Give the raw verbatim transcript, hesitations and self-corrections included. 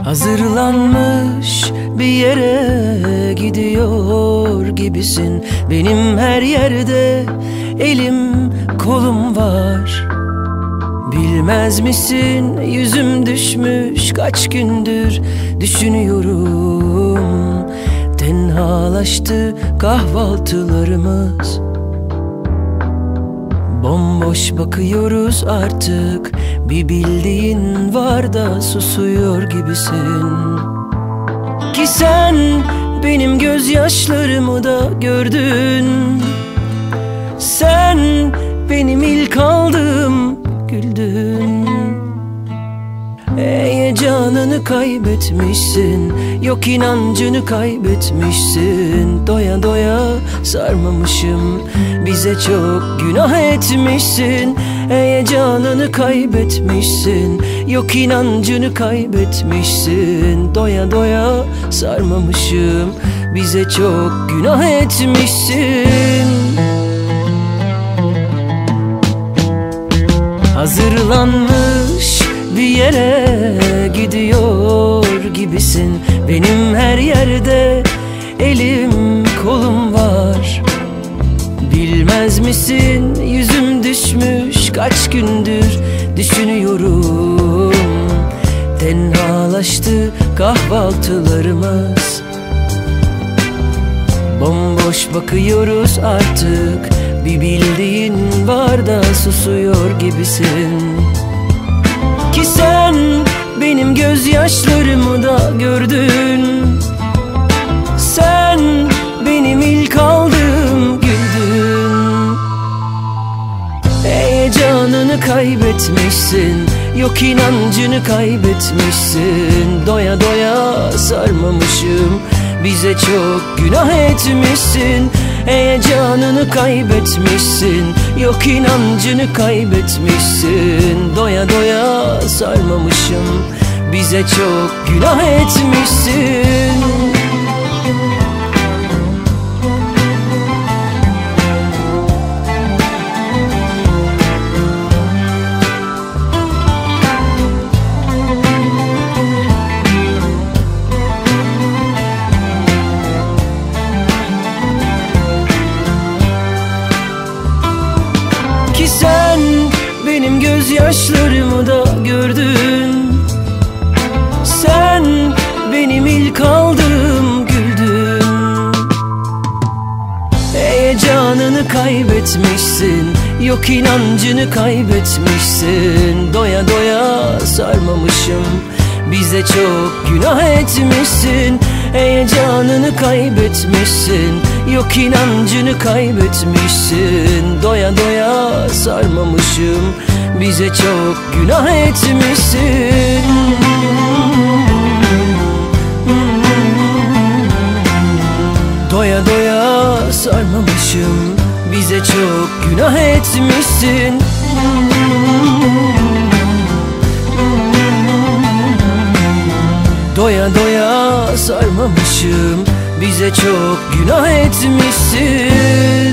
Hazırlanmış bir yere gidiyor gibisin. Benim her yerde elim kolum var. Bilmez misin, yüzüm düşmüş, kaç gündür düşünüyorum. Tenhalaştı kahvaltılarımız. Bomboş bakıyoruz artık. Bir bildiğin var da susuyor gibisin. Ki sen benim gözyaşlarımı da gördün. Sen benim ilk aldığım güldün. Heyecanını kaybetmişsin, yok inancını kaybetmişsin. Doya doya sarmamışım, bize çok günah etmişsin. Heyecanını kaybetmişsin, yok inancını kaybetmişsin. Doya doya sarmamışım, bize çok günah etmişsin. Hazırlanmış bir yere gidiyor gibisin. Benim her yerde elim kolum var. Bilmez misin, yüzüm düşmüş, kaç gündür düşünüyorum. Tenhalaştı kahvaltılarımız. Bomboş bakıyoruz artık. Bir bildiğin var da susuyor gibisin. Ki sen benim gözyaşlarımı da gördün. Sen benim ilk aldığım güldün. Heyecanını kaybetmişsin, yok inancını kaybetmişsin. Doya doya sarmamışım, bize çok günah etmişsin. Heyecanını kaybetmişsin, yok inancını kaybetmişsin. Doya doya sarmamışım, bize çok günah etmişsin. Sen benim gözyaşlarımı da gördün. Sen benim ilk aldığım güldün. Heyecanını kaybetmişsin, yok inancını kaybetmişsin. Doya doya sarmamışım, bize çok günah etmişsin. Heyecanını kaybetmişsin, yok inancını kaybetmişsin. Doya doya sarmamışım, bize çok günah etmişsin. Doya doya sarmamışım, bize çok günah etmişsin. Doya doya sarmamışım, bize çok günah etmişsin.